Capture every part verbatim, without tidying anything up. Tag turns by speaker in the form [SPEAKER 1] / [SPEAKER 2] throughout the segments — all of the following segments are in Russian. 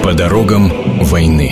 [SPEAKER 1] По дорогам войны.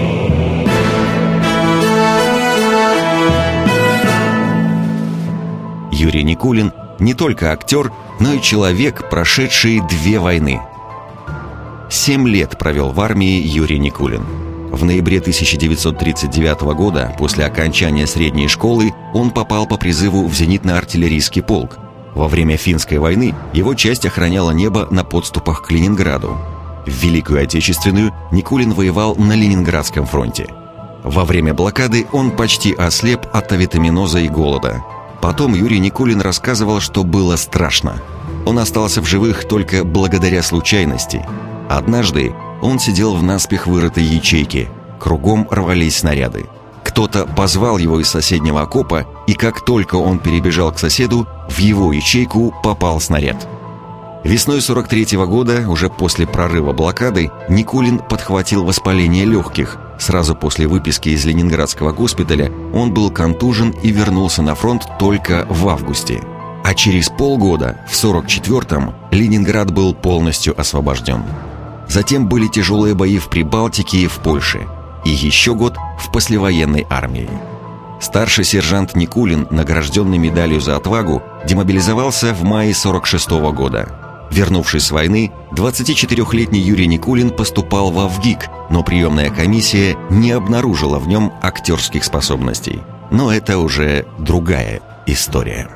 [SPEAKER 2] Юрий Никулин не только актер, но и человек, прошедший две войны. Семь лет провел в армии Юрий Никулин. В ноябре тысяча девятьсот тридцать девятого года, после окончания средней школы, он попал по призыву в зенитно-артиллерийский полк. Во время Финской войны его часть охраняла небо на подступах к Ленинграду. В Великую Отечественную Никулин воевал на Ленинградском фронте. Во время блокады он почти ослеп от авитаминоза и голода. Потом Юрий Никулин рассказывал, что было страшно. Он остался в живых только благодаря случайности. Однажды он сидел в наспех вырытой ячейке. Кругом рвались снаряды. Кто-то позвал его из соседнего окопа, и как только он перебежал к соседу, в его ячейку попал снаряд. Весной сорок третьего года, уже после прорыва блокады, Никулин подхватил воспаление легких. Сразу после выписки из ленинградского госпиталя он был контужен и вернулся на фронт только в августе. А через полгода, в сорок четвёртом, Ленинград был полностью освобожден. Затем были тяжелые бои в Прибалтике и в Польше. И еще год в послевоенной армии. Старший сержант Никулин, награжденный медалью за отвагу, демобилизовался в мае сорок шестого года. Вернувшись с войны, двадцатичетырёхлетний Юрий Никулин поступал в Авгик, но приемная комиссия не обнаружила в нем актерских способностей. Но это уже другая история.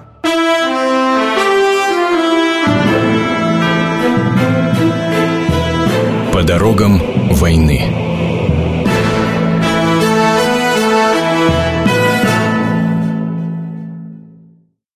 [SPEAKER 1] По дорогам войны.